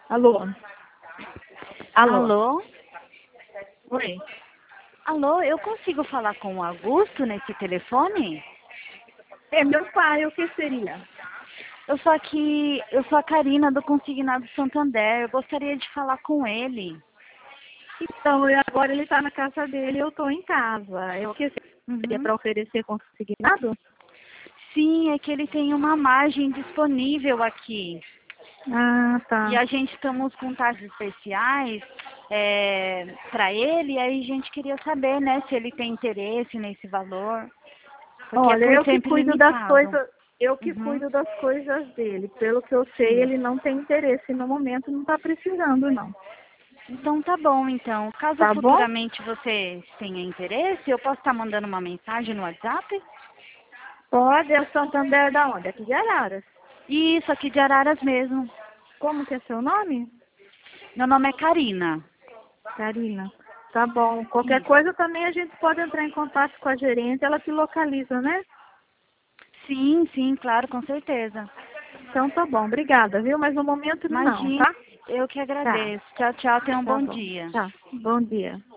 Alô? Alô? Alô? Oi. Alô, eu consigo falar com o Augusto nesse telefone? É meu pai, o que seria? Eu sou a Karina do Consignado Santander. Eu gostaria de falar com ele. Então, agora ele está na casa dele, eu estou em casa. O que seria Uhum. para oferecer consignado? Sim, é que ele tem uma margem disponível aqui. Ah, E tá. a gente estamos com taxas especiais para ele, e aí a gente queria saber, né, se ele tem interesse nesse valor, porque é Olha, por tempo limitado. eu que Uhum. cuido das coisas dele. Pelo que eu sei, Sim. ele não tem interesse no momento, não está precisando, não. Então tá bom, então. Caso Tá bom? futuramente você tenha interesse, eu posso estar mandando uma mensagem no WhatsApp? Pode, é o Santander da onde? Aqui de Araras. Isso, aqui de Araras mesmo. Como que é seu nome? Meu nome é Karina. Karina. Tá bom. Qualquer Isso. coisa também a gente pode entrar em contato com a gerente, ela te localiza, né? Sim, sim, claro, com certeza. Então tá bom, obrigada, viu? Mas no momento não, Imagina, tá? eu que Tá, agradeço. Tchau, tchau, tenha um tá bom bom. dia. Tá. Bom dia.